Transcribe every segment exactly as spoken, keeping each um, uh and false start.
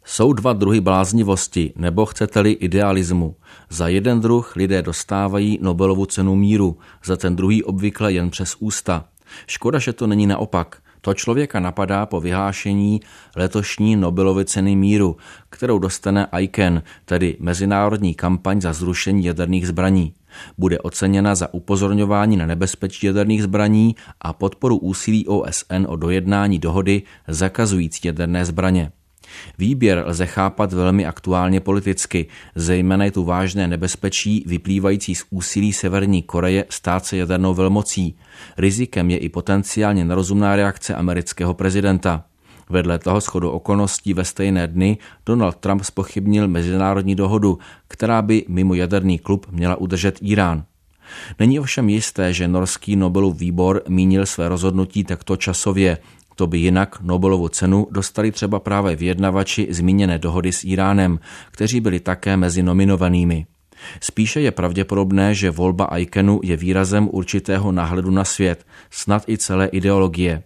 Jsou dva druhy bláznivosti, nebo chcete-li idealismu. Za jeden druh lidé dostávají Nobelovu cenu míru, za ten druhý obvykle jen přes ústa. Škoda, že to není naopak. To člověka napadá po vyhlášení letošní Nobelovy ceny míru, kterou dostane I C A N, tedy Mezinárodní kampaň za zrušení jaderných zbraní. Bude oceněna za upozorňování na nebezpečí jaderných zbraní a podporu úsilí O S N o dojednání dohody zakazující jaderné zbraně. Výběr lze chápat velmi aktuálně politicky, zejména je tu vážné nebezpečí vyplývající z úsilí Severní Koreje stát se jadernou velmocí. Rizikem je i potenciálně nerozumná reakce amerického prezidenta. Vedle toho shodou okolností ve stejné dny Donald Trump zpochybnil mezinárodní dohodu, která by mimo jaderný klub měla udržet Írán. Není ovšem jisté, že norský Nobelův výbor mínil své rozhodnutí takto časově. To by jinak Nobelovu cenu dostali třeba právě vyjednavači zmíněné dohody s Íránem, kteří byli také mezi nominovanými. Spíše je pravděpodobné, že volba I C A N u je výrazem určitého náhledu na svět, snad i celé ideologie.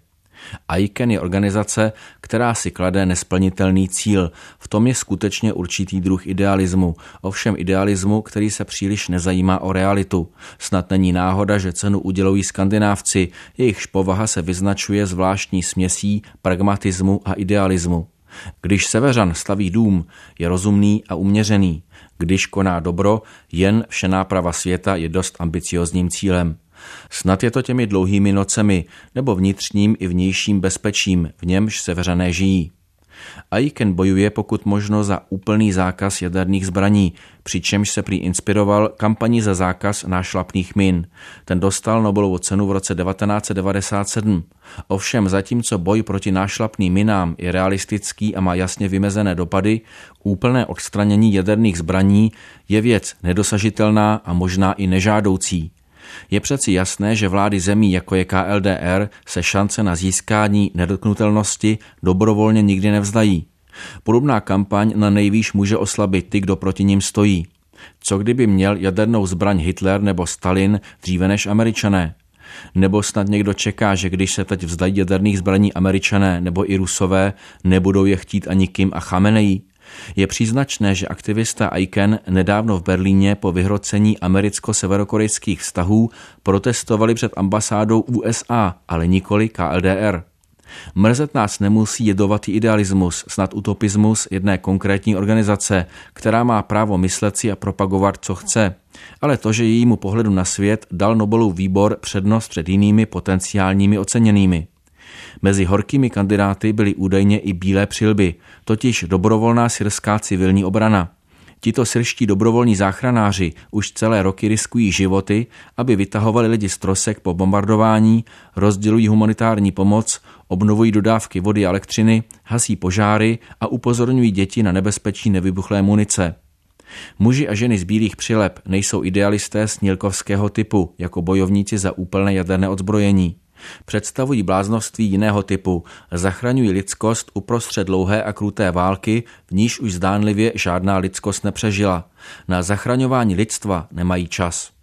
I C A N je organizace, která si klade nesplnitelný cíl. V tom je skutečně určitý druh idealismu, ovšem idealismu, který se příliš nezajímá o realitu. Snad není náhoda, že cenu udělují Skandinávci, jejichž povaha se vyznačuje zvláštní směsí pragmatismu a idealismu. Když Seveřan staví dům, je rozumný a uměřený. Když koná dobro, jen všenáprava světa je dost ambiciózním cílem. Snad je to těmi dlouhými nocemi nebo vnitřním i vnějším bezpečím, v němž Seveřané žijí. I C A N bojuje pokud možno za úplný zákaz jaderných zbraní, přičemž se prý inspiroval kampaní za zákaz nášlapných min. Ten dostal Nobelovu cenu v roce devatenáct set devadesát sedm. Ovšem zatímco boj proti nášlapným minám je realistický a má jasně vymezené dopady, úplné odstranění jaderných zbraní je věc nedosažitelná a možná i nežádoucí. Je přeci jasné, že vlády zemí jako je K L D R se šance na získání nedotknutelnosti dobrovolně nikdy nevzdají. Podobná kampaň na nejvýš může oslabit ty, kdo proti nim stojí. Co kdyby měl jadernou zbraň Hitler nebo Stalin dříve než Američané? Nebo snad někdo čeká, že když se teď vzdají jaderných zbraní Američané nebo i Rusové, nebudou je chtít ani Kim a Chamenei? Je příznačné, že aktivisté I C A N nedávno v Berlíně po vyhrocení americko-severokorejských vztahů protestovali před ambasádou U S A, ale nikoli K L D R. Mrzet nás nemusí jedovatý idealismus, snad utopismus jedné konkrétní organizace, která má právo myslet si a propagovat, co chce, ale to, že jejímu pohledu na svět dal Nobelův výbor přednost před jinými potenciálními oceněnými. Mezi horkými kandidáty byly údajně i bílé přilby, totiž dobrovolná syrská civilní obrana. Tito syrští dobrovolní záchranáři už celé roky riskují životy, aby vytahovali lidi z trosek po bombardování, rozdělují humanitární pomoc, obnovují dodávky vody a elektřiny, hasí požáry a upozorňují děti na nebezpečí nevybuchlé munice. Muži a ženy z bílých přileb nejsou idealisté snílkovského typu, jako bojovníci za úplné jaderné odzbrojení. Představují bláznovství jiného typu, zachraňují lidskost uprostřed dlouhé a kruté války, v níž už zdánlivě žádná lidskost nepřežila. Na zachraňování lidstva nemají čas.